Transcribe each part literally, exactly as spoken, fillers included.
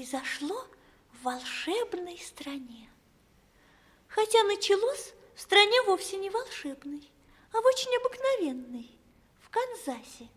произошло в волшебной стране. Хотя началось в стране вовсе не волшебной, а в очень обыкновенной, в Канзасе.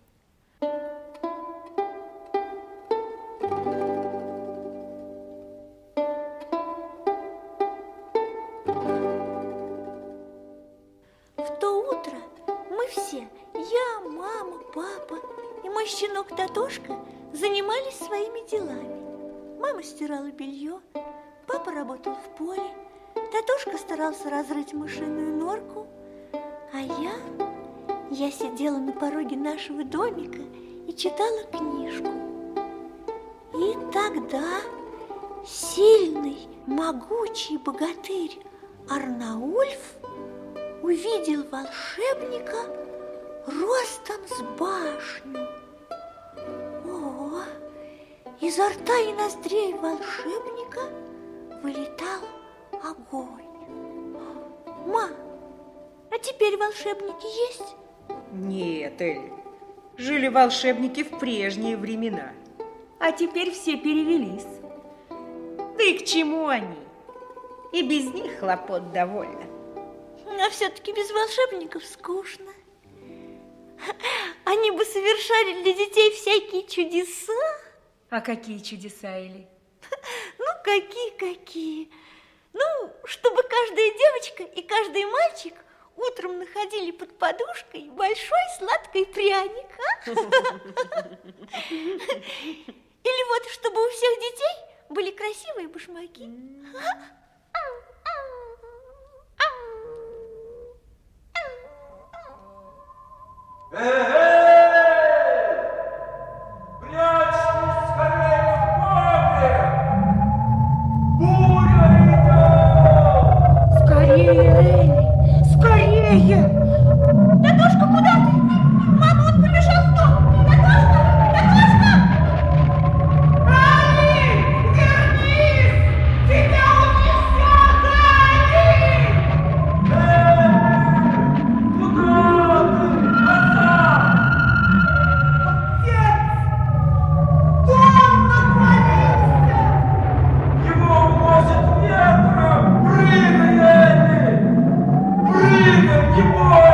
В то утро мы все, я, мама, папа и мой щенок Татошка, занимались своими делами. Мама стирала белье, папа работал в поле, Татошка старался разрыть мышиную норку, а я, я сидела на пороге нашего домика и читала книжку. И тогда сильный, могучий богатырь Арнаульф увидел волшебника ростом с башню. О, изо рта и ноздрей волшебника вылетал огонь. Ма, а теперь волшебники есть? Нет, Элли, жили волшебники в прежние времена, а теперь все перевелись. Да и к чему они? И без них хлопот довольно. А все-таки без волшебников скучно. Они бы совершали для детей всякие чудеса. А какие чудеса, Элли? Ну, какие-какие? Ну, чтобы каждая девочка и каждый мальчик утром находили под подушкой большой сладкий пряник. А? Или вот, чтобы у всех детей были красивые башмаки. Эй-эй! Прячьтесь скорее в поле! Буря идет! Скорее, Элли, скорее! Татошка, куда ты? Мама, он побежал в дом! Татошка! Татошка! Элли, вернись! Тебя унесет, Элли! Элли, куда ты? Назад! Отец! Дом наклонился! Его уносит ветром! Прыгай, Элли! Прыгай, не бойся!